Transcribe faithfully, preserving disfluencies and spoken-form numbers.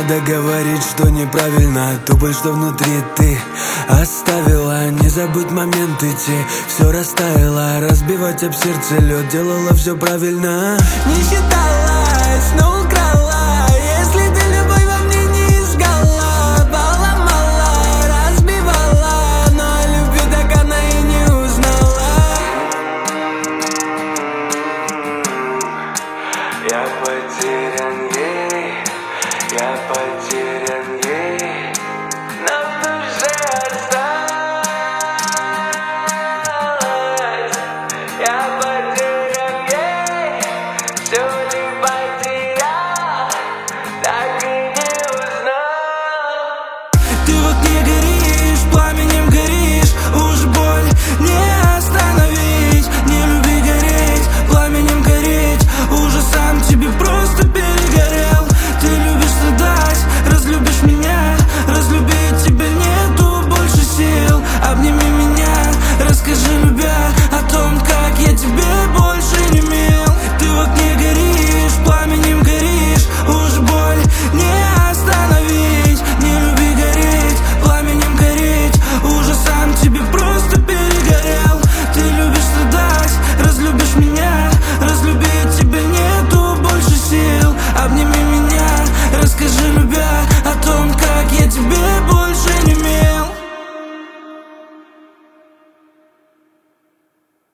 надо говорить, что неправильно. Ту боль, что внутри ты оставила. Не забудь момент идти, все растаяло. Разбивать об сердце лед, делала все правильно. Не считалась, но украла. Если ты любовь во мне не искала, поломала, разбивала, но о любви так она и не узнала. Я потерян ей, я потерян ей.